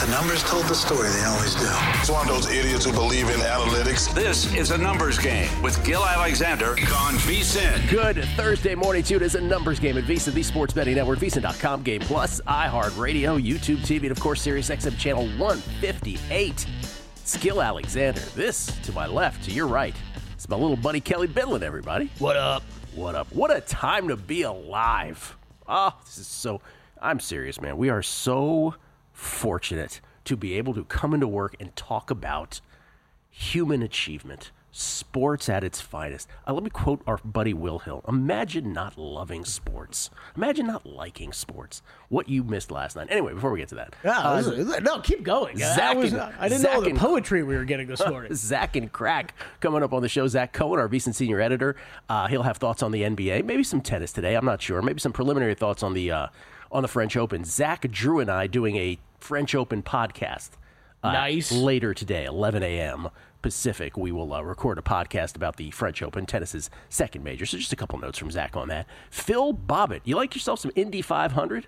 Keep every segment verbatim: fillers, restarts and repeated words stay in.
The numbers told the story. They always do. It's one of those idiots who believe in analytics. This is a numbers game with Gil Alexander on VSiN. Good Thursday morning to you. It is a numbers game at VSiN, the Sports Betting Network, V S I N dot com, Game Plus, iHeartRadio, YouTube T V, and of course, Sirius X M Channel one fifty-eight. It's Gil Alexander. This to my left, to your right. It's my little buddy Kelly Bidlin, everybody. What up? What up? What a time to be alive. Oh, this is so... I'm serious, man. We are so fortunate to be able to come into work and talk about human achievement, sports at its finest. Uh, let me quote our buddy Will Hill. Imagine not loving sports. Imagine not liking sports. What you missed last night. Anyway, before we get to that. Yeah, uh, was, no, keep going. Zach I, was, and, I didn't Zach know the and, poetry we were getting this morning. Zach and Crack coming up on the show. Zach Cohen, our VSiN senior editor. Uh, he'll have thoughts on the N B A. Maybe some tennis today. I'm not sure. Maybe some preliminary thoughts on the uh, on the French Open. Zach, Drew, and I doing a French Open podcast. Uh, nice. Later today, eleven a.m. Pacific, we will uh, record a podcast about the French Open, tennis's second major. So just a couple notes from Zach on that. Phil Bobbitt, you like yourself some Indy five hundred?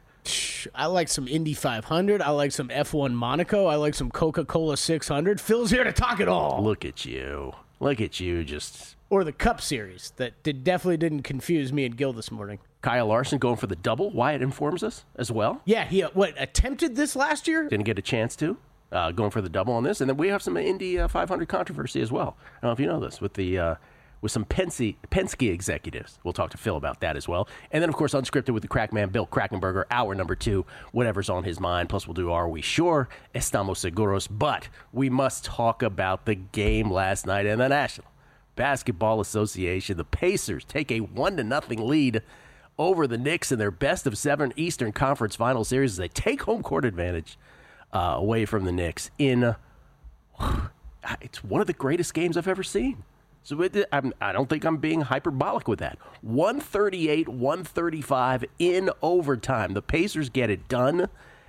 I like some Indy five hundred. I like some F one Monaco. I like some Coca-Cola six hundred. Phil's here to talk it all. Look at you. Look at you just... Or the Cup Series that did, definitely didn't confuse me and Gil this morning. Kyle Larson going for the double. Wyatt informs us as well. Yeah, he, uh, what, attempted this last year? Didn't get a chance to. Uh, going for the double on this. And then we have some Indy uh, five hundred controversy as well. I don't know if you know this, with the uh, with some Penske, Penske executives. We'll talk to Phil about that as well. And then, of course, unscripted with the Crackman, Bill Krackenberger, hour number two, whatever's on his mind. Plus, we'll do Are We Sure? Estamos Seguros. But we must talk about the game last night in the National Basketball Association. The Pacers take a one to nothing lead over the Knicks in their best of seven Eastern Conference Final Series as they take home court advantage Uh, away from the Knicks in, uh, it's one of the greatest games I've ever seen. So it, I'm, I don't think I'm being hyperbolic with that. one thirty-eight, one thirty-five in overtime. The Pacers get it done.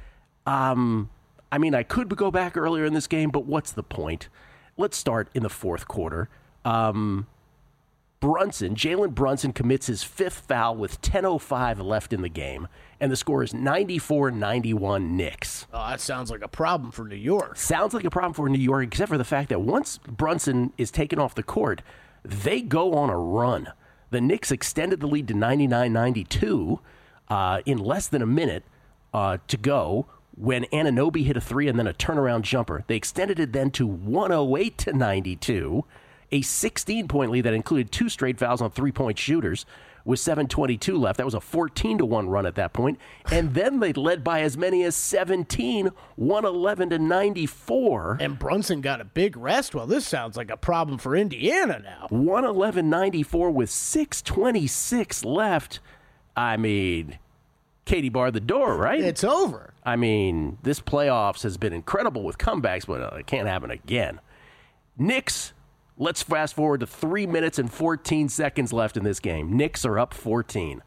Um, I mean, I could go back earlier in this game, but what's the point? Let's start in the fourth quarter. Um, Brunson, Jalen Brunson commits his fifth foul with ten oh five left in the game, and the score is ninety-four ninety-one Knicks. Oh, that sounds like a problem for New York. Sounds like a problem for New York, except for the fact that once Brunson is taken off the court, they go on a run. The Knicks extended the lead to ninety-nine ninety-two uh, in less than a minute uh, to go when Anunoby hit a three and then a turnaround jumper. They extended it then to one oh eight to ninety-two. A sixteen-point lead that included two straight fouls on three-point shooters with seven twenty-two left. That was a fourteen to one run at that point. And then they led by as many as seventeen, one eleven to ninety-four. And Brunson got a big rest. Well, this sounds like a problem for Indiana now. one eleven ninety-four with six twenty-six left. I mean, Katie barred the door, right? It's over. I mean, this playoffs has been incredible with comebacks, but uh, it can't happen again. Knicks... Let's fast forward to three minutes and fourteen seconds left in this game. Knicks are up fourteen.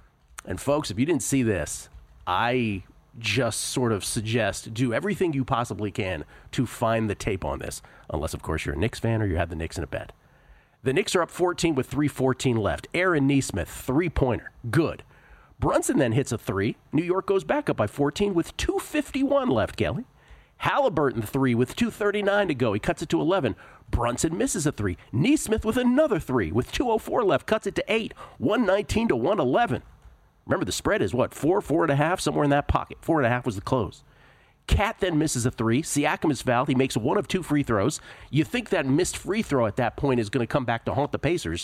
And folks, if you didn't see this, I just sort of suggest do everything you possibly can to find the tape on this. Unless, of course, you're a Knicks fan or you have the Knicks in a bet. The Knicks are up fourteen with three fourteen left. Aaron Nesmith, three-pointer. Good. Brunson then hits a three. New York goes back up by fourteen with two fifty-one left, Kelly. Halliburton three with two thirty-nine to go. He cuts it to eleven. Brunson misses a three. Nesmith with another three with two oh four left. Cuts it to eight. one nineteen to one eleven. Remember, the spread is what? Four, four and a half, somewhere in that pocket. Four and a half was the close. Cat then misses a three. Siakam is fouled. He makes one of two free throws. You think that missed free throw at that point is going to come back to haunt the Pacers,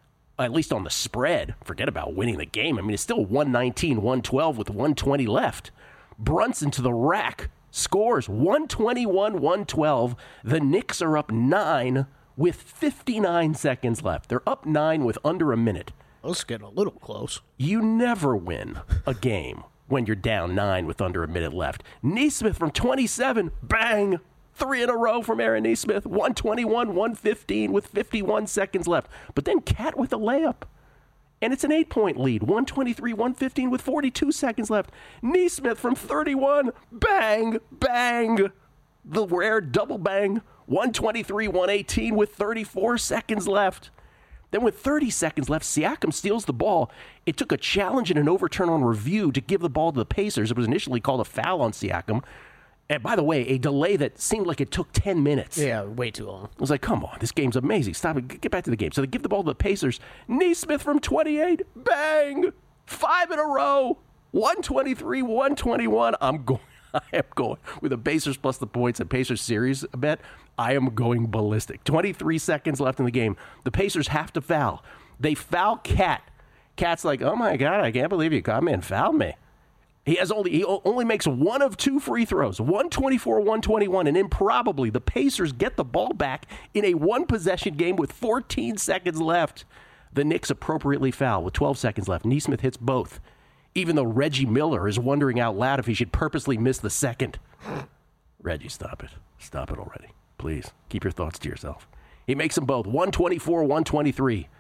at least on the spread. Forget about winning the game. I mean, it's still one nineteen, one twelve with one twenty left. Brunson to the rack. Scores one twenty-one, one twelve. The Knicks are up nine with fifty-nine seconds left. They're up nine with under a minute. Let's get a little close. You never win a game when you're down nine with under a minute left. Nesmith from twenty-seven, bang! Three in a row from Aaron Nesmith. one twenty-one, one fifteen with fifty-one seconds left. But then Cat with a layup. And it's an eight-point lead, one twenty-three, one fifteen with forty-two seconds left. Nesmith from thirty-one, bang, bang. The rare double bang, one twenty-three, one eighteen with thirty-four seconds left. Then with thirty seconds left, Siakam steals the ball. It took a challenge and an overturn on review to give the ball to the Pacers. It was initially called a foul on Siakam. And by the way, a delay that seemed like it took ten minutes. Yeah, way too long. I was like, come on, this game's amazing. Stop it. Get back to the game. So they give the ball to the Pacers. Nesmith from twenty-eight. Bang! Five in a row. one twenty-three, one twenty-one. I'm going. I am going with the Pacers plus the points and Pacers series bet. I am going ballistic. twenty-three seconds left in the game. The Pacers have to foul. They foul Cat. Cat's like, oh my God, I can't believe you come in and fouled me. He has only he only makes one of two free throws, one twenty-four, one twenty-one, and improbably the Pacers get the ball back in a one-possession game with fourteen seconds left. The Knicks appropriately foul with twelve seconds left. Nesmith hits both, even though Reggie Miller is wondering out loud if he should purposely miss the second. Reggie, stop it. Stop it already. Please, keep your thoughts to yourself. He makes them both, one twenty-four, one twenty-three.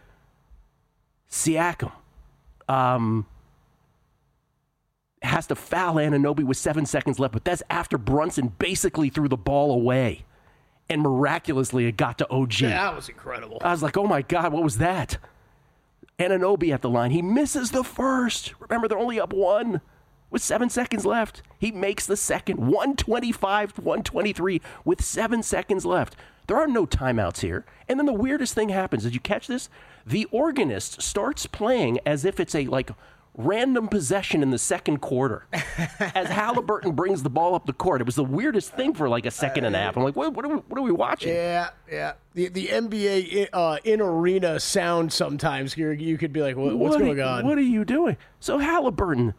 Siakam. Um... has to foul Anunoby with seven seconds left, but that's after Brunson basically threw the ball away. And miraculously, it got to O G. Yeah, that was incredible. I was like, oh my God, what was that? Anunoby at the line. He misses the first. Remember, they're only up one with seven seconds left. He makes the second. one twenty-five to one twenty-three with seven seconds left. There are no timeouts here. And then the weirdest thing happens. Did you catch this? The organist starts playing as if it's a, like, random possession in the second quarter as Halliburton brings the ball up the court. It was the weirdest thing for like a second and a half. I'm like, what, what, are, we, what are we watching? Yeah, yeah. The the N B A uh, in-arena sound sometimes, you you could be like, what, what's what going are, on? What are you doing? So Halliburton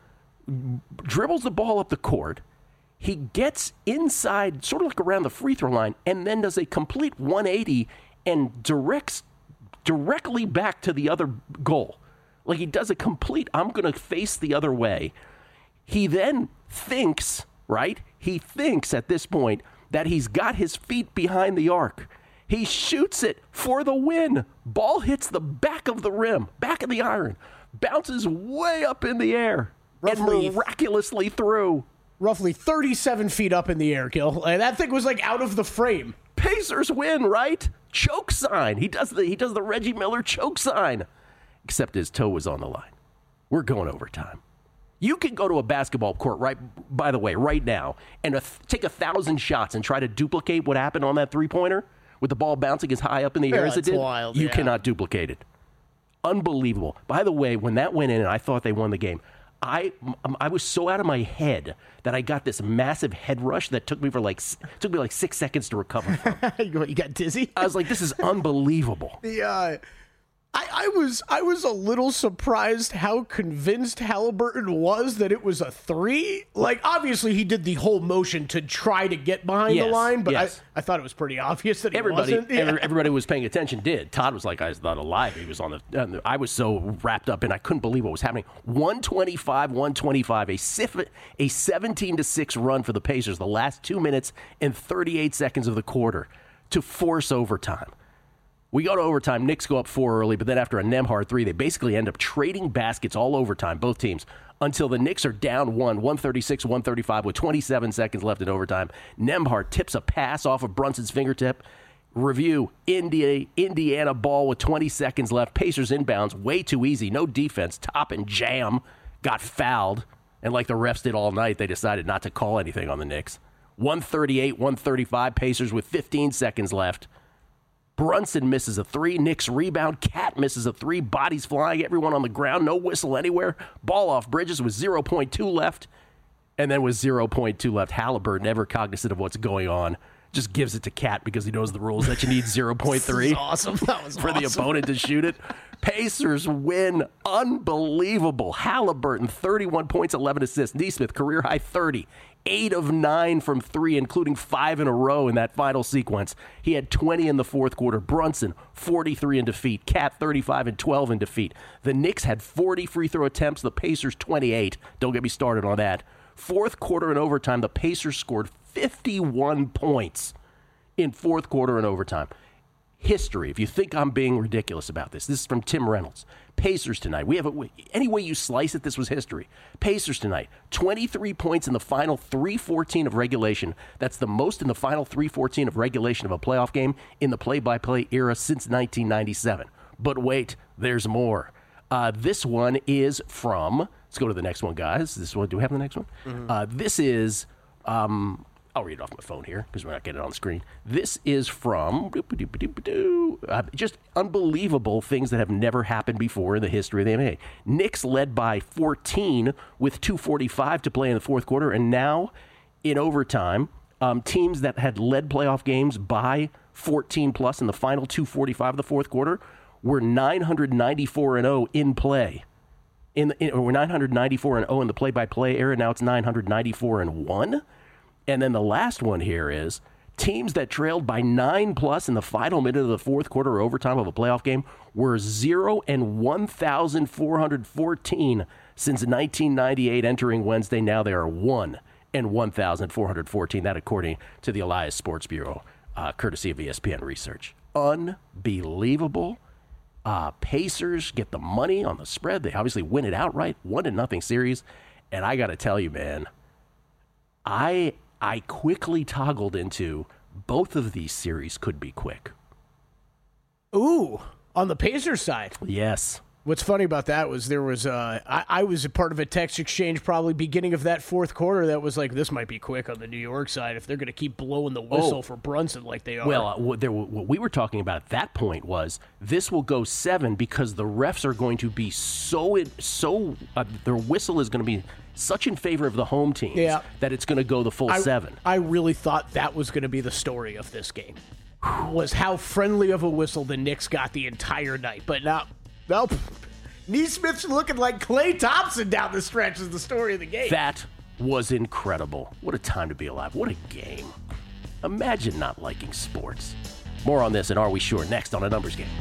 dribbles the ball up the court. He gets inside, sort of like around the free throw line, and then does a complete one eighty and directs directly back to the other goal. Like he does a complete, I'm going to face the other way. He then thinks, right? He thinks at this point that he's got his feet behind the arc. He shoots it for the win. Ball hits the back of the rim, back of the iron, bounces way up in the air, roughly, and miraculously through. Roughly thirty-seven feet up in the air, Gil. Like, that thing was like out of the frame. Pacers win, right? Choke sign. He does the he does the Reggie Miller choke sign. Except his toe was on the line. We're going overtime. You can go to a basketball court, right? By the way, right now, and a th- take a thousand shots and try to duplicate what happened on that three-pointer with the ball bouncing as high up in the air yeah, as it did. Wild, you yeah. cannot duplicate it. Unbelievable. By the way, when that went in and I thought they won the game, I I was so out of my head that I got this massive head rush that took me for like took me like six seconds to recover from. You got dizzy? I was like, this is unbelievable. The uh, I, I was I was a little surprised how convinced Halliburton was that it was a three. Like, obviously, he did the whole motion to try to get behind yes, the line, but yes. I, I thought it was pretty obvious that he everybody, wasn't. Yeah. every, everybody was paying attention did. Todd was like, I was not alive. He was on the, uh, I was so wrapped up, and I couldn't believe what was happening. one twenty-five, one twenty-five, a, a seventeen to six run for the Pacers the last two minutes and thirty-eight seconds of the quarter to force overtime. We go to overtime. Knicks go up four early, but then after a Nembhard three, they basically end up trading baskets all overtime, both teams, until the Knicks are down one, one thirty-six, one thirty-five, with twenty-seven seconds left in overtime. Nembhard tips a pass off of Brunson's fingertip. Review, India, Indiana ball with twenty seconds left. Pacers inbounds, way too easy, no defense. Top and Jam got fouled, and like the refs did all night, they decided not to call anything on the Knicks. one thirty-eight, one thirty-five, Pacers with fifteen seconds left. Brunson misses a three. Knicks rebound. Cat misses a three. Bodies flying. Everyone on the ground. No whistle anywhere. Ball off Bridges with zero point two left. And then with zero point two left, Halliburton, never cognizant of what's going on, just gives it to Cat because he knows the rules that you need zero point three awesome. That was for awesome. the opponent to shoot it. Pacers win. Unbelievable. Halliburton, thirty-one points, eleven assists. Nesmith, career high thirty. Eight of nine from three, including five in a row in that final sequence. He had twenty in the fourth quarter. Brunson, forty-three in defeat. Cat, thirty-five and twelve in defeat. The Knicks had forty free throw attempts. The Pacers, twenty-eight. Don't get me started on that. Fourth quarter and overtime, the Pacers scored fifty-one points in fourth quarter and overtime. History, if you think I'm being ridiculous about this, this is from Tim Reynolds. Pacers tonight. We have a, any way you slice it, this was history. Pacers tonight, twenty-three points in the final three fourteen of regulation. That's the most in the final three fourteen of regulation of a playoff game in the play-by-play era since nineteen ninety-seven. But wait, there's more. Uh, this one is from, let's go to the next one, guys. This one, do we have the next one? Mm-hmm. Uh, this is um, I'll read it off my phone here because we're not getting it on the screen. This is from uh, just unbelievable things that have never happened before in the history of the N B A. Knicks led by fourteen with two forty-five to play in the fourth quarter, and now in overtime, um, teams that had led playoff games by fourteen plus in the final two forty-five of the fourth quarter were nine ninety-four and oh in play. In, in or we're nine ninety-four and oh in the play-by-play era. Now it's nine ninety-four and one. And then the last one here is teams that trailed by nine plus in the final minute of the fourth quarter or overtime of a playoff game were zero and one thousand four hundred fourteen since nineteen ninety-eight entering Wednesday. Now they are one and one thousand four hundred fourteen. That according to the Elias Sports Bureau, uh, courtesy of E S P N Research. Unbelievable. Uh, Pacers get the money on the spread. They obviously win it outright, one to nothing series. And I got to tell you, man, I I quickly toggled into both of these series could be quick. Ooh, on the Pacers side. Yes. What's funny about that was there was uh, I, I was a part of a text exchange probably beginning of that fourth quarter that was like, this might be quick on the New York side if they're going to keep blowing the whistle oh. for Brunson like they are. Well, uh, what, there, what we were talking about at that point was this will go seven because the refs are going to be so so uh, their whistle is going to be such in favor of the home teams yeah. that it's going to go the full I, seven. I really thought that was going to be the story of this game. Was how friendly of a whistle the Knicks got the entire night, but now. Nope. Neesmith's looking like Klay Thompson down the stretch is the story of the game. That was incredible. What a time to be alive. What a game. Imagine not liking sports. More on this and Are We Sure next on A Numbers Game.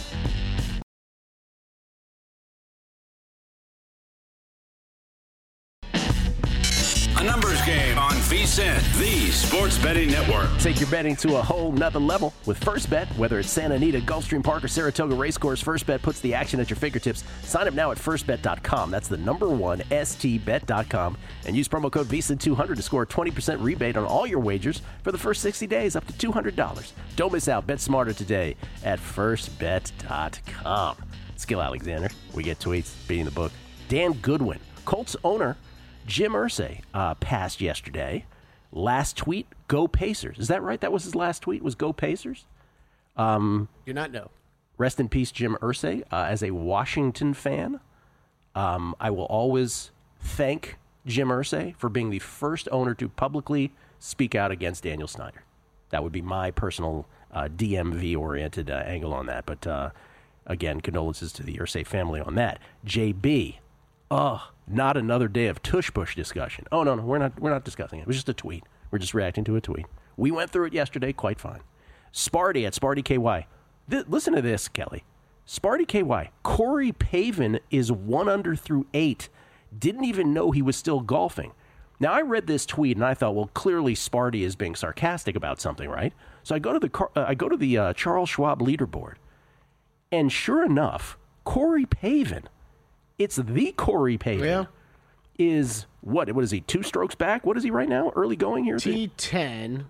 A Numbers Game on V S I N, the sports betting network. Take your betting to a whole nother level with FirstBet. Whether it's Santa Anita, Gulfstream Park, or Saratoga Racecourse, FirstBet puts the action at your fingertips. Sign up now at first bet dot com. That's the number one, S T bet dot com. And use promo code V S I N two hundred to score a twenty percent rebate on all your wagers for the first sixty days, up to two hundred dollars. Don't miss out. Bet smarter today at first bet dot com. Skill Alexander. We get tweets. Beating the book. Dan Goodwin, Colts owner, Jim Irsay uh, passed yesterday. Last tweet, go Pacers. Is that right? That was his last tweet, was go Pacers? Um, Do not know. Rest in peace, Jim Irsay. Uh, as a Washington fan, um, I will always thank Jim Irsay for being the first owner to publicly speak out against Daniel Snyder. That would be my personal uh, D M V-oriented uh, angle on that. But, uh, again, condolences to the Irsay family on that. J B, oh, not another day of tush-push discussion. Oh, no, no, we're not We're not discussing it. It was just a tweet. We're just reacting to a tweet. We went through it yesterday quite fine. Sparty at Sparty K Y. Th- listen to this, Kelly. Sparty K Y. Corey Pavin is one under through eight. Didn't even know he was still golfing. Now, I read this tweet, and I thought, well, clearly Sparty is being sarcastic about something, right? So I go to the uh, I go to the uh, Charles Schwab leaderboard, and sure enough, Corey Pavin, it's the Corey Pavin, yeah. is, what, what is he, two strokes back? What is he right now? Early going here? T ten,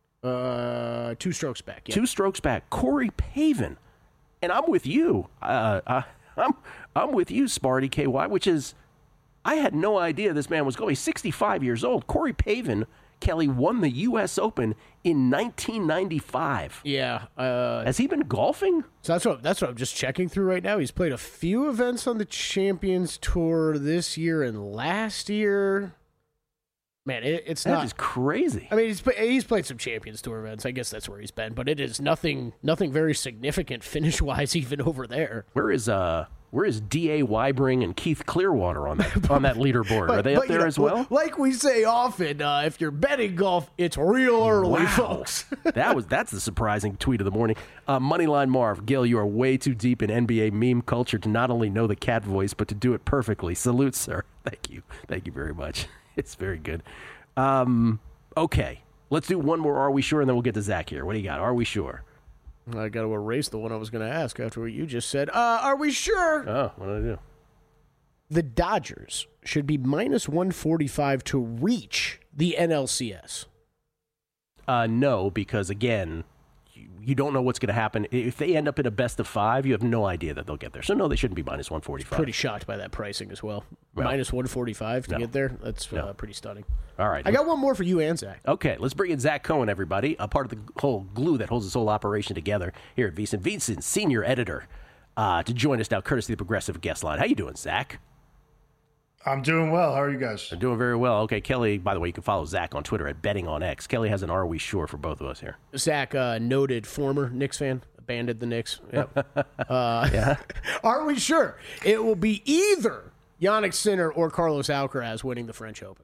uh, two strokes back. Yeah. Two strokes back. Corey Pavin. And I'm with you. Uh, uh, I'm I'm with you, Sparty K Y, which is, I had no idea this man was going. He's sixty-five years old. Corey Pavin, Kelly, won the U S Open in nineteen ninety-five. Yeah. Uh, Has he been golfing? So that's what that's what I'm just checking through right now. He's played a few events on the Champions Tour this year and last year. Man, it, it's that not. That is crazy. I mean, he's he's played some Champions Tour events. I guess that's where he's been, but it is nothing nothing very significant finish wise even over there. Where is uh Where is D A Weibring and Keith Clearwater on that on that leaderboard? but, Are they but, up there you know, as well? Like we say often, uh, if you're betting golf, it's real early, wow. folks. that was that's the surprising tweet of the morning. Uh, Moneyline Marv, Gil, you are way too deep in N B A meme culture to not only know the cat voice, but to do it perfectly. Salute, sir. Thank you. Thank you very much. It's very good. Um, okay, let's do one more. Are we sure? And then we'll get to Zach here. What do you got? Are we sure? I got to erase the one I was going to ask after what you just said. Uh, are we sure? Oh, what did I do? The Dodgers should be minus one forty-five to reach the N L C S. Uh, no, because, again, you don't know what's going to happen. If they end up in a best of five, you have no idea that they'll get there. So, no, they shouldn't be minus one forty-five. Pretty shocked by that pricing as well. well minus one forty-five to no. get there. That's no. uh, pretty stunning. All right. I got one more for you and Zach. Okay, let's bring in Zach Cohen, everybody, a part of the whole glue that holds this whole operation together here at VSiN. VSiN senior editor uh, to join us now, courtesy of the Progressive Guest Line. How you doing, Zach? I'm doing well. How are you guys? I'm doing very well. Okay, Kelly, by the way, you can follow Zach on Twitter at Betting on X. Kelly has an Are We Sure for both of us here. Zach, uh, noted former Knicks fan, abandoned the Knicks. Yep. uh, yeah. Are we sure? It will be either Yannick Sinner or Carlos Alcaraz winning the French Open.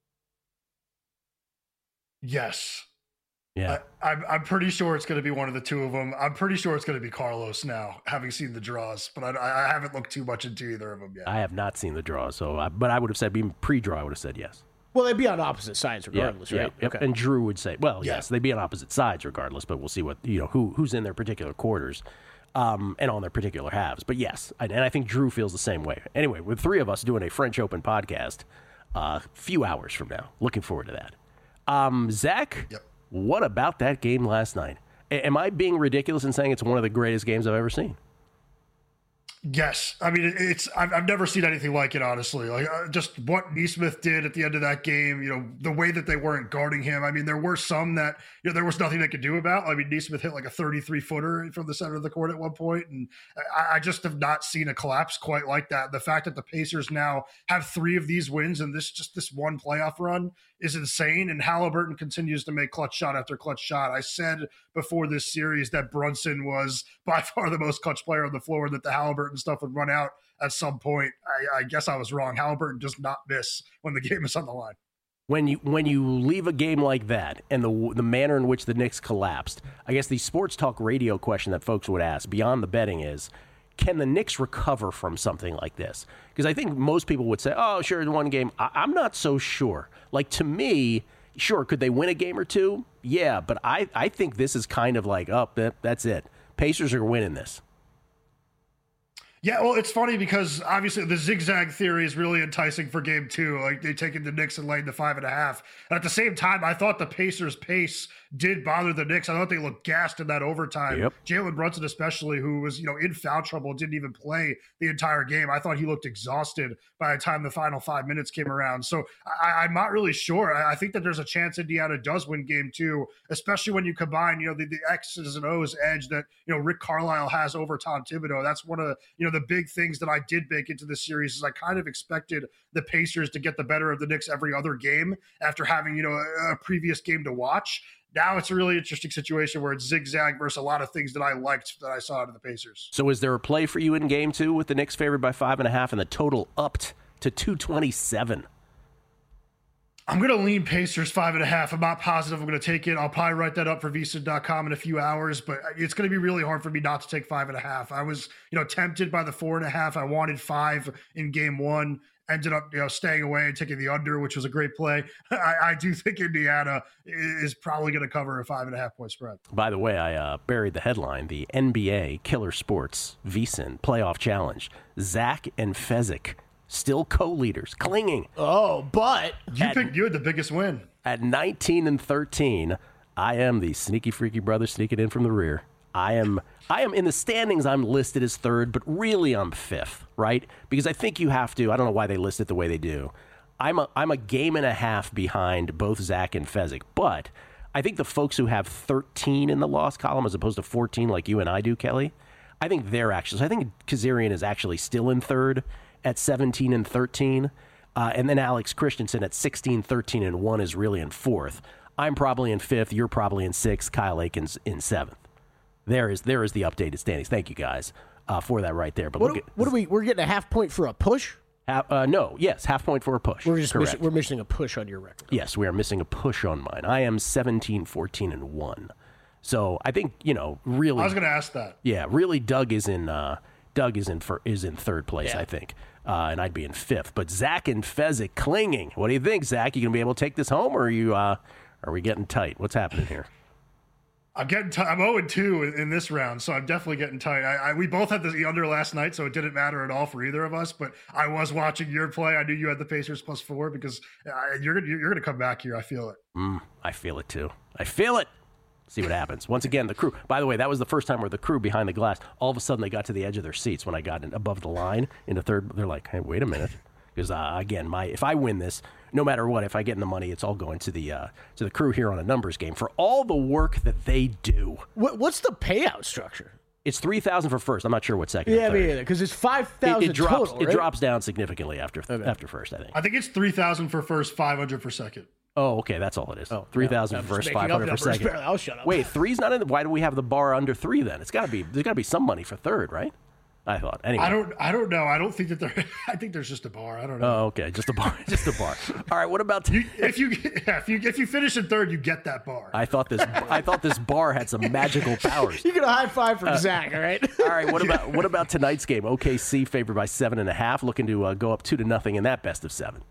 Yes. Yeah. I, I'm, I'm pretty sure it's going to be one of the two of them. I'm pretty sure it's going to be Carlos now, having seen the draws, but I, I haven't looked too much into either of them yet. I have not seen the draw, so I, but I would have said, being pre-draw, I would have said yes. Well, they'd be on opposite sides regardless, yeah, right? Yeah, okay. And Drew would say, well, Yeah. yes, they'd be on opposite sides regardless, but we'll see what, you know, who who's in their particular quarters um, and on their particular halves. But yes, and I think Drew feels the same way. Anyway, with three of us doing a French Open podcast a uh, few hours from now. Looking forward to that. Um, Zach, Yep. What about that game last night? A- am I being ridiculous in saying it's one of the greatest games I've ever seen? Yes, I mean it's. I've, I've never seen anything like it. Honestly, like uh, just what Nesmith did at the end of that game. You know, the way that they weren't guarding him. I mean, there were some that you know there was nothing they could do about. I mean, Nesmith hit like a thirty-three footer from the center of the court at one point, and I, I just have not seen a collapse quite like that. The fact that the Pacers now have three of these wins and this just this one playoff run is insane. And Halliburton continues to make clutch shot after clutch shot. I said before this series that Brunson was by far the most clutch player on the floor, and that the Halliburton stuff would run out at some point. I, I guess I was wrong. Halliburton does not miss when the game is on the line. When you when you leave a game like that and the the manner in which the Knicks collapsed, I guess the sports talk radio question that folks would ask beyond the betting is, can the Knicks recover from something like this? Because I think most people would say, oh, sure, it's one game. I, I'm not so sure. Like, to me, sure, could they win a game or two? Yeah, but I, I think this is kind of like, oh, that, that's it. Pacers are winning this. Yeah, well, it's funny because obviously the zigzag theory is really enticing for game two. Like they taking the Knicks and laying the five and a half. And at the same time, I thought the Pacers' pace did bother the Knicks. I thought they looked gassed in that overtime. Yep. Jalen Brunson, especially, who was you know in foul trouble, didn't even play the entire game. I thought he looked exhausted by the time the final five minutes came around. So I, I'm not really sure. I, I think that there's a chance Indiana does win game two, especially when you combine you know the, the X's and O's edge that you know Rick Carlisle has over Tom Thibodeau. That's one of the you know the big things that I did bake into this series is I kind of expected the Pacers to get the better of the Knicks every other game after having, you know, a, a previous game to watch. Now it's a really interesting situation where it's zigzag versus a lot of things that I liked that I saw out of the Pacers. So is there a play for you in game two with the Knicks favored by five and a half and the total upped to two twenty-seven? I'm going to lean Pacers five and a half. I'm not positive I'm going to take it. I'll probably write that up for V S I N dot com in a few hours, but it's going to be really hard for me not to take five and a half. I was, you know, tempted by the four and a half. I wanted five in game one, ended up, you know, staying away and taking the under, which was a great play. I, I do think Indiana is probably going to cover a five and a half point spread. By the way, I uh, buried the headline, the N B A Killer Sports V S I N Playoff Challenge. Zach and Fezzik still co-leaders, clinging. Oh, but You At- picked you had the biggest win. At nineteen and thirteen, I am the sneaky, freaky brother sneaking in from the rear. I am I am in the standings. I'm listed as third, but really I'm fifth, right? Because I think you have to. I don't know why they list it the way they do. I'm a I'm a game and a half behind both Zach and Fezzik, but I think the folks who have thirteen in the loss column as opposed to fourteen, like you and I do, Kelly, I think they're actually. So I think Kazarian is actually still in third at seventeen and thirteen. Uh, and then Alex Christensen at sixteen, thirteen, and one is really in fourth. I'm probably in fifth. You're probably in sixth. Kyle Aiken's in seventh. There is there is the updated standings. Thank you guys uh, for that right there. But what, look do, at what are we? We're getting a half point for a push. half, uh, no, yes, half point for a push. We're just correct. missing, we're missing a push on your record. Yes, we are missing a push on mine. I am seventeen, fourteen, and one. So I think you know really. I was going to ask that. Yeah, really, Doug is in. Uh, Doug is in for, is in third place, Yeah. I think, uh, and I'd be in fifth. But Zach and Fezzik clinging. What do you think, Zach? You gonna be able to take this home, or are you? Uh, are we getting tight? What's happening here? I'm getting. T- I'm oh and two in, in this round, so I'm definitely getting tight. I, I, we both had the under last night, so it didn't matter at all for either of us. But I was watching your play. I knew you had the Pacers plus four because uh, you're gonna you're gonna come back here. I feel it. Mm, I feel it too. I feel it. See what happens. Once again, the crew, by the way, that was the first time where the crew behind the glass, all of a sudden they got to the edge of their seats when I got in, above the line in the third. They're like, hey, wait a minute. Because, uh, again, my if I win this, no matter what, if I get in the money, it's all going to the uh, to the crew here on A Numbers Game for all the work that they do. What, what's the payout structure? It's three thousand dollars for first. I'm not sure what second. Yeah, me either, because it's five thousand dollars it, it drops, total, It right? drops down significantly after okay. after first, I think. I think it's three thousand dollars for first, five hundred dollars for second. Oh, okay, that's all it is. Oh, three thousand yeah, for first, making five hundred up for numbers. second. Barely, I'll shut up. Wait, three's not in. The, why do we have the bar under three then? It's got to be. There's got to be some money for third, right? I thought. Anyway, I don't. I don't know. I don't think that there. I think there's just a bar. I don't know. Oh, okay, just a bar. Just a bar. All right. What about? You, if you yeah, if you if you finish in third, you get that bar. I thought this. I thought this bar had some magical powers. You get a high five from Uh, Zach. All right. All right. What about what about tonight's game? O K C favored by seven and a half, looking to uh, go up two to nothing in that best of seven.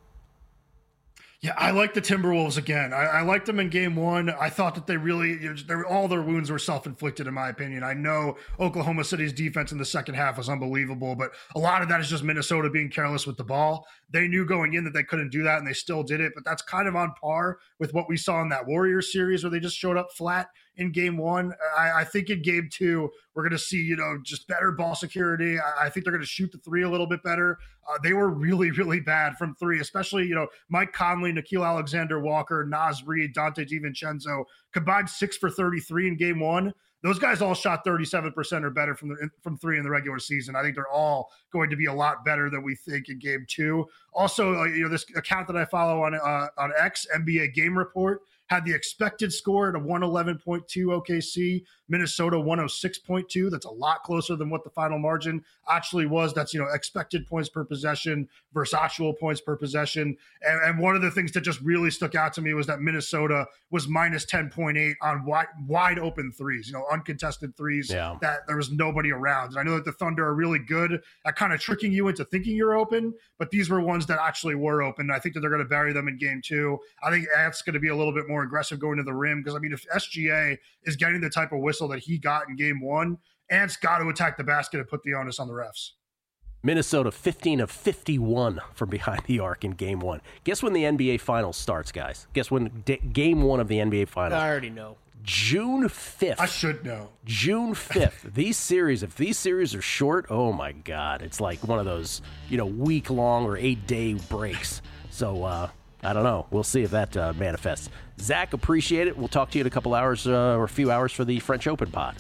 Yeah, I like the Timberwolves again. I, I liked them in game one. I thought that they really, you know, they were, all their wounds were self-inflicted, in my opinion. I know Oklahoma City's defense in the second half was unbelievable, but a lot of that is just Minnesota being careless with the ball. They knew going in that they couldn't do that, and they still did it, but that's kind of on par with what we saw in that Warriors series where they just showed up flat in game one. I, I think in game two, we're going to see, you know, just better ball security. I, I think they're going to shoot the three a little bit better. Uh, they were really, really bad from three, especially, you know, Mike Conley, Nickeil Alexander-Walker, Naz Reid, Dante DiVincenzo combined six for thirty-three in game one. Those guys all shot thirty-seven percent or better from the from three in the regular season. I think they're all going to be a lot better than we think in game two. Also, uh, you know, this account that I follow on uh, on X, N B A Game Report, had the expected score at a one eleven point two O K C, Minnesota one oh six point two. That's a lot closer than what the final margin actually was. That's, you know, expected points per possession versus actual points per possession. And, and one of the things that just really stuck out to me was that Minnesota was minus ten point eight on wide, wide open threes, you know, uncontested threes Yeah. that there was nobody around. And I know that the Thunder are really good at kind of tricking you into thinking you're open, but these were ones that actually were open. I think that they're going to bury them in game two. I think Ant's going to be a little bit more aggressive going to the rim because, I mean, if S G A is getting the type of whistle that he got in game one, Ant's got to attack the basket and put the onus on the refs. Minnesota fifteen of fifty-one from behind the arc in game one. Guess when the N B A Finals starts, guys? Guess when d- game one of the N B A Finals? I already know. June fifth. I should know. June fifth. These series, if these series are short, oh my God. It's like one of those, you know, week long or eight day breaks. So, uh, I don't know. We'll see if that uh, manifests. Zach, appreciate it. We'll talk to you in a couple hours uh, or a few hours for the French Open pod.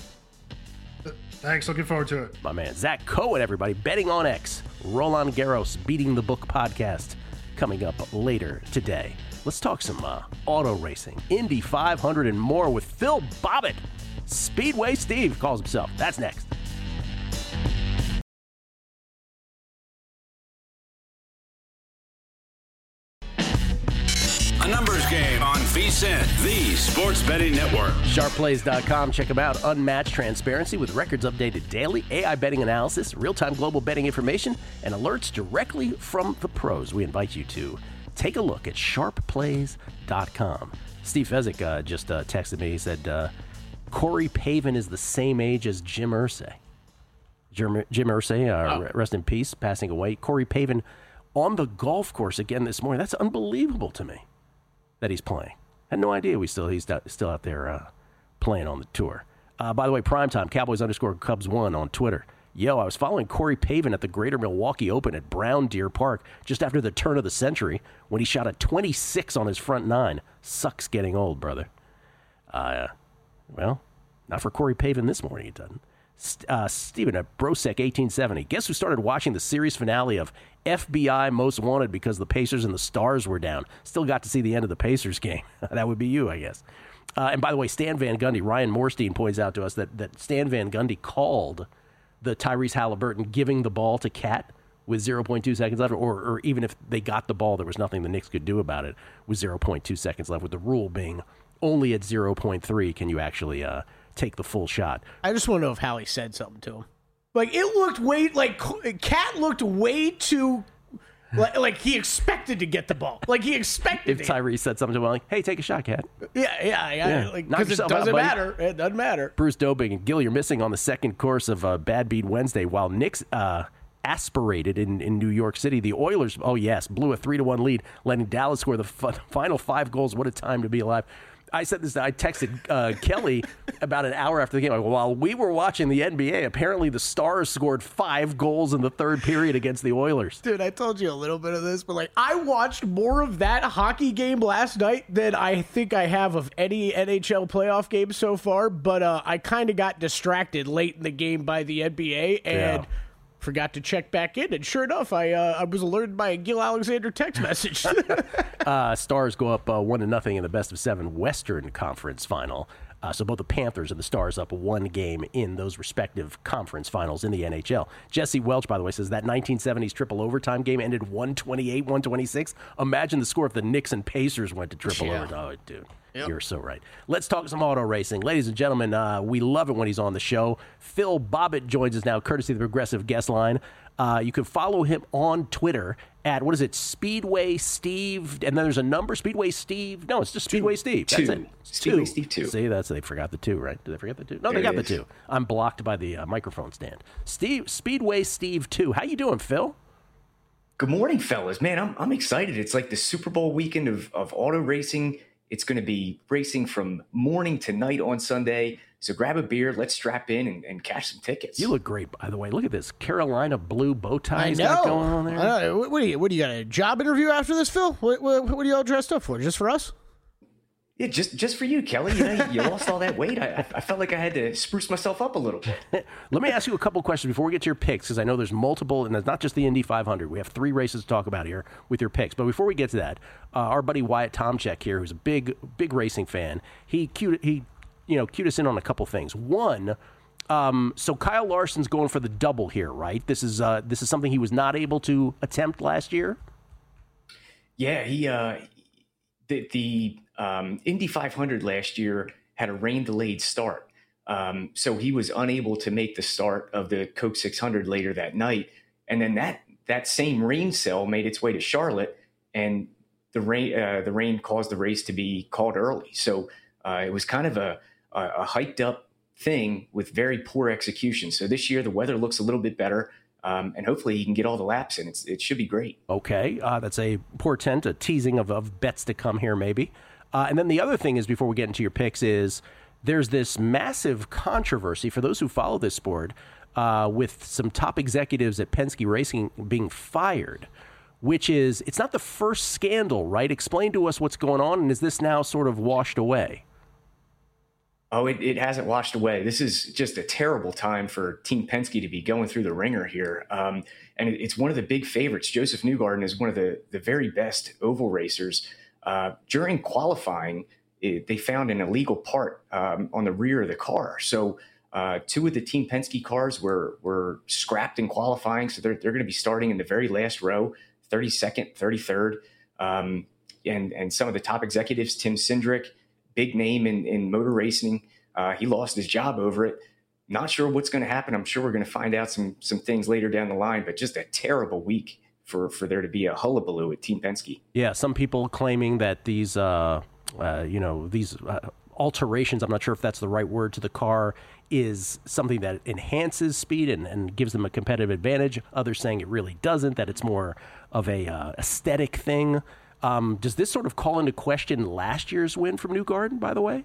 Thanks. Looking forward to it. My man, Zach Cohen, everybody. Betting on X. Roland Garros Beating the Book podcast coming up later today. Let's talk some uh, auto racing, Indy five hundred and more with Phil Bobbitt. Speedway Steve calls himself. That's next. A Numbers Game on VSiN, the sports betting network. sharp plays dot com. Check them out. Unmatched transparency with records updated daily, A I betting analysis, real-time global betting information, and alerts directly from the pros. We invite you to take a look at sharp plays dot com. Steve Fezzik uh, just uh, texted me. He said, uh, Corey Pavin is the same age as Jim Irsay. Jim, Jim Irsay, uh, Oh. rest in peace, passing away. Corey Pavin on the golf course again this morning. That's unbelievable to me that he's playing. I had no idea we still he's out, still out there uh, playing on the tour. Uh, by the way, primetime, Cowboys underscore Cubs one on Twitter. Yo, I was following Corey Pavin at the Greater Milwaukee Open at Brown Deer Park just after the turn of the century when he shot a twenty-six on his front nine. Sucks getting old, brother. Uh, well, not for Corey Pavin this morning, it doesn't. Uh, Steven at Brosec eighteen seventy. Guess who started watching the series finale of F B I Most Wanted because the Pacers and the Stars were down? Still got to see the end of the Pacers game. That would be you, I guess. Uh, and by the way, Stan Van Gundy, Ryan Morstein points out to us that, that Stan Van Gundy called the Tyrese Halliburton giving the ball to Cat with zero point two seconds left, or, or even if they got the ball, there was nothing the Knicks could do about it with zero point two seconds left, with the rule being only at zero point three can you actually uh, take the full shot. I just want to know if Howie said something to him. Like, it looked way, like, Cat looked way too, like, like he expected to get the ball. Like, he expected If to. Tyrese said something to him like, hey, take a shot, Cat. Yeah, yeah, yeah. Yeah. Like, Knock because it yourself out, doesn't buddy. matter. It doesn't matter. Bruce Dobing and Gil, you're missing on the second course of uh, Bad Beat Wednesday. While Knicks uh, aspirated in, in New York City, the Oilers, oh yes, blew a three to one lead, letting Dallas score the f- final five goals. What a time to be alive. I said this. I texted uh, Kelly about an hour after the game. Like, while we were watching the N B A, apparently the Stars scored five goals in the third period against the Oilers. Dude, I told you a little bit of this, but like I watched more of that hockey game last night than I think I have of any N H L playoff game so far. But uh, I kind of got distracted late in the game by the N B A and. Yeah. Forgot to check back in, and sure enough, I uh, I was alerted by a Gil Alexander text message. uh, Stars go up uh, one to nothing in the best of seven Western Conference Final. Uh, so both the Panthers and the Stars up one game in those respective conference finals in the N H L. Jesse Welch, by the way, says that nineteen seventies triple overtime game ended one twenty-eight one twenty-six. Imagine the score if the Knicks and Pacers went to triple yeah. overtime. Oh, dude. Yep. You're so right. Let's talk some auto racing. Ladies and gentlemen, uh, we love it when he's on the show. Phil Bobbitt joins us now, courtesy of the Progressive Guest Line. Uh, you can follow him on Twitter at, what is it, Speedway Steve, and then there's a number, Speedway Steve. No, it's just Speedway Steve. Two. That's it. Speedway two. Steve two. See, that's they forgot the two, right? Did they forget the two? No, there they got is. the two. I'm blocked by the uh, microphone stand. Steve Speedway Steve two. How you doing, Phil? Good morning, fellas. Man, I'm I'm excited. It's like the Super Bowl weekend of, of auto racing. It's going to be racing from morning to night on Sunday. So grab a beer, let's strap in and, and cash some tickets. You look great, by the way. Look at this Carolina blue bow tie I he's know. got going on there. I know. What, what do you? What do you got? A job interview after this, Phil? What, what, what are you all dressed up for? Just for us? Yeah, just just for you, Kelly. You know, you lost all that weight. I, I felt like I had to spruce myself up a little bit. Let me ask you a couple questions before we get to your picks, because I know there's multiple, and it's not just the Indy five hundred. We have three races to talk about here with your picks. But before we get to that, uh, our buddy Wyatt Tomchek here, who's a big, big racing fan, he cued, he, you know, cued us in on a couple things. One, um, so Kyle Larson's going for the double here, right? This is uh, this is something he was not able to attempt last year. Yeah, he uh, the the. Um, Indy five hundred last year had a rain-delayed start, um, so he was unable to make the start of the Coke six hundred later that night. And then that that same rain cell made its way to Charlotte, and the rain uh, the rain caused the race to be called early. So uh, it was kind of a, a, a hyped-up thing with very poor execution. So this year the weather looks a little bit better, um, and hopefully he can get all the laps in. It's, it should be great. Okay, uh, that's a portent, a teasing of, of bets to come here, maybe. Uh, and then the other thing is, before we get into your picks, is there's this massive controversy for those who follow this sport uh, with some top executives at Penske Racing being fired, which is, it's not the first scandal, right? Explain to us what's going on, and is this now sort of washed away? Oh, it, it hasn't washed away. This is just a terrible time for Team Penske to be going through the ringer here. Um, and it, it's one of the big favorites. Joseph Newgarden is one of the, the very best oval racers. Uh, during qualifying, it, they found an illegal part um, on the rear of the car. So uh, two of the Team Penske cars were were scrapped in qualifying. So they're, they're going to be starting in the very last row, thirty-second, thirty-third. Um, and, and some of the top executives, Tim Cindric, big name in, in motor racing, uh, he lost his job over it. Not sure what's going to happen. I'm sure we're going to find out some some things later down the line, but just a terrible week for, for there to be a hullabaloo at Team Penske. Yeah, some people claiming that these, uh, uh, you know, these uh, alterations, I'm not sure if that's the right word, to the car is something that enhances speed and, and gives them a competitive advantage. Others saying it really doesn't, that it's more of a uh, aesthetic thing. Um, does this sort of call into question last year's win from Newgarden, by the way?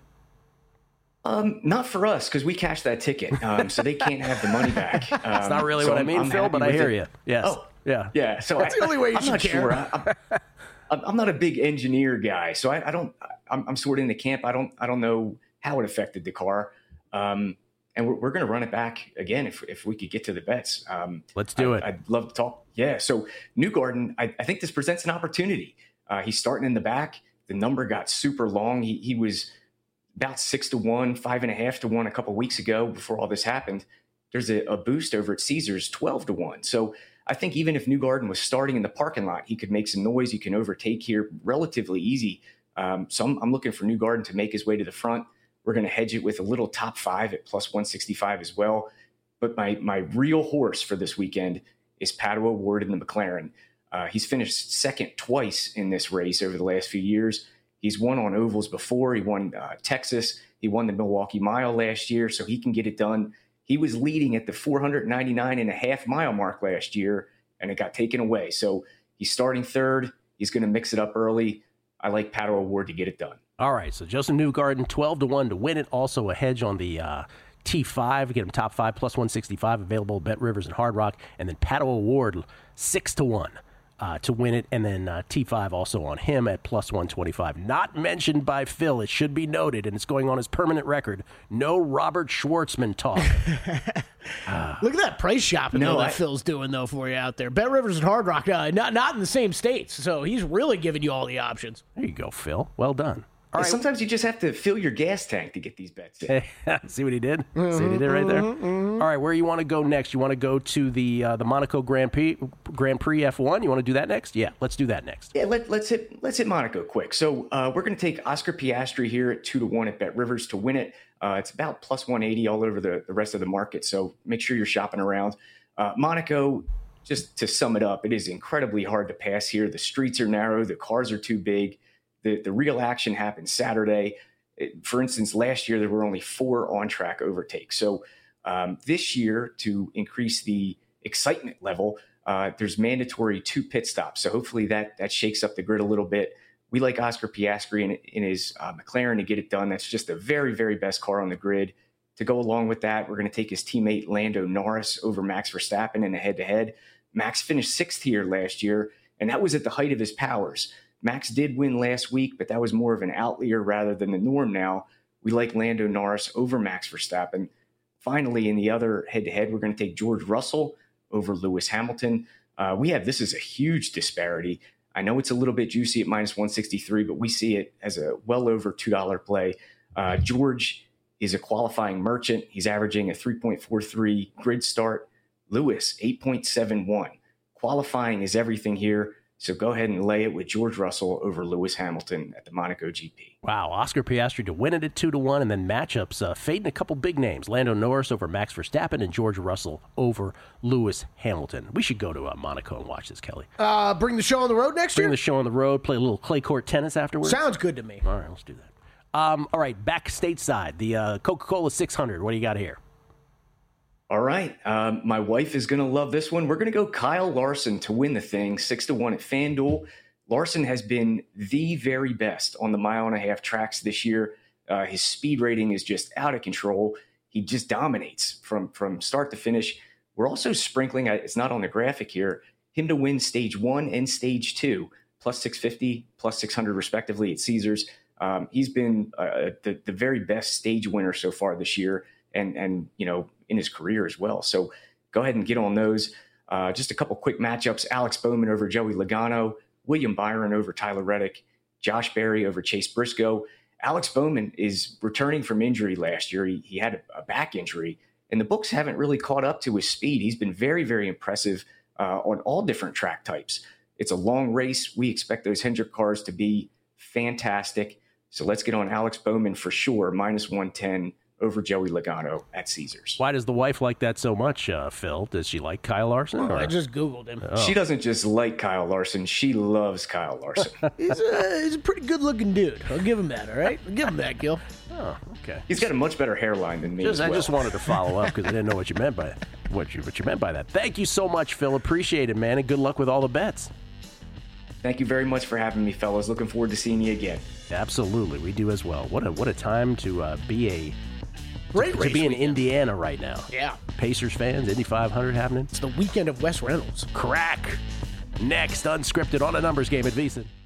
Um, not for us, because we cashed that ticket, um, so they can't have the money back. Um, That's not really so what I I'm, mean, I'm Phil, but I hear it. you. Yes. Oh, yeah. Yeah. So That's I, the only way you I'm should not care. sure. I, I'm, I'm not a big engineer guy, so I, I don't. I'm, I'm sort of in the camp. I don't. I don't know how it affected the car, um, and we're, we're going to run it back again if if we could get to the bets. Um, Let's do I, it. I'd love to talk. Yeah. So Newgarden, I, I think this presents an opportunity. Uh, he's starting in the back. The number got super long. He he was about six to one, five and a half to one a couple of weeks ago before all this happened. There's a, a boost over at Caesars, twelve to one. So I think even if Newgarden was starting in the parking lot, he could make some noise. He can overtake here relatively easy. Um, so I'm, I'm looking for Newgarden to make his way to the front. We're going to hedge it with a little top five at plus one sixty-five as well. But my my real horse for this weekend is Pato O'Ward in the McLaren. Uh, he's finished second twice in this race over the last few years. He's won on ovals before. He won uh, Texas. He won the Milwaukee Mile last year, so he can get it done. He was leading at the four ninety-nine and a half mile mark last year, and it got taken away. So he's starting third. He's going to mix it up early. I like Pato O'Ward to get it done. All right, so Joseph Newgarden, twelve to one to win it. Also a hedge on the uh, T five. Get him top five, plus one sixty-five, available at Bet Rivers and Hard Rock. And then Pato O'Ward, six to one uh, to win it. And then uh, T five also on him at plus one twenty-five. Not mentioned by Phil, it should be noted, and it's going on his permanent record. No Robert Schwartzman talk. uh, Look at that price shopping no, though, that I, Phil's doing, though, for you out there. Bet Rivers and Hard Rock, uh, not, not in the same states, so he's really giving you all the options. There you go, Phil. Well done. All right. Sometimes you just have to fill your gas tank to get these bets in. See what he did? Mm-hmm, See what he did right there? Mm-hmm, mm-hmm. All right, where you want to go next? You want to go to the uh, the Monaco Grand Prix, Grand Prix F one? You want to do that next? Yeah, let's do that next. Yeah, let, let's hit let's hit Monaco quick. So uh, we're going to take Oscar Piastri here at two to one at Bet Rivers to win it. Uh, it's about plus one eighty all over the, the rest of the market. So make sure you're shopping around. Uh, Monaco, just to sum it up, it is incredibly hard to pass here. The streets are narrow. The cars are too big. The, the real action happened Saturday. It, for instance, last year there were only four on-track overtakes. So um, this year, to increase the excitement level, uh, there's mandatory two pit stops. So hopefully that that shakes up the grid a little bit. We like Oscar Piastri in, in his uh, McLaren to get it done. That's just the very, very best car on the grid. To go along with that, we're going to take his teammate Lando Norris over Max Verstappen in a head-to-head. Max finished sixth here last year, and that was at the height of his powers. Max did win last week, but that was more of an outlier rather than the norm now. We like Lando Norris over Max Verstappen. Finally, in the other head-to-head, we're going to take George Russell over Lewis Hamilton. Uh, we have, this is a huge disparity. I know it's a little bit juicy at minus one sixty-three, but we see it as a well over two dollars play. Uh, George is a qualifying merchant. He's averaging a three point four three grid start. Lewis, eight point seven one. Qualifying is everything here. So go ahead and lay it with George Russell over Lewis Hamilton at the Monaco G P. Wow, Oscar Piastri to win it at two to one, and then matchups uh, fading a couple big names: Lando Norris over Max Verstappen and George Russell over Lewis Hamilton. We should go to uh, Monaco and watch this, Kelly. Uh, bring the show on the road next bring year. Bring the show on the road. Play a little clay court tennis afterwards. Sounds good to me. All right, let's do that. Um, all right, back stateside, the uh, Coca-Cola six hundred. What do you got here? All right. Um, my wife is going to love this one. We're going to go Kyle Larson to win the thing, six to one at FanDuel. Larson has been the very best on the mile and a half tracks this year. Uh, his speed rating is just out of control. He just dominates from, from start to finish. We're also sprinkling, it's not on the graphic here, him to win stage one and stage two, plus six fifty, plus six hundred respectively at Caesars. Um, he's been uh, the, the very best stage winner so far this year and, and, you know, in his career as well. So go ahead and get on those. Uh, just a couple quick matchups. Alex Bowman over Joey Logano, William Byron over Tyler Reddick, Josh Berry over Chase Briscoe. Alex Bowman is returning from injury last year. He, he had a, a back injury, and the books haven't really caught up to his speed. He's been very, very impressive uh, on all different track types. It's a long race. We expect those Hendrick cars to be fantastic. So let's get on Alex Bowman for sure, minus one ten over Joey Logano at Caesars. Why does the wife like that so much, uh, Phil? Does she like Kyle Larson? Oh, I just Googled him. Oh. She doesn't just like Kyle Larson. She loves Kyle Larson. he's, a, he's a pretty good-looking dude. I'll give him that, all right? I'll give him that, Gil. Oh, okay. He's got a much better hairline than me just, as well. I just wanted to follow up because I didn't know what you meant by what you what you meant by that. Thank you so much, Phil. Appreciate it, man, and good luck with all the bets. Thank you very much for having me, fellas. Looking forward to seeing you again. Absolutely, we do as well. What a what a time to uh, be a Great to, race to be in weekend. Indiana right now. Yeah. Pacers fans, Indy five hundred happening. It's the weekend of Wes Reynolds. Crack. Next, unscripted on a numbers game at VSiN.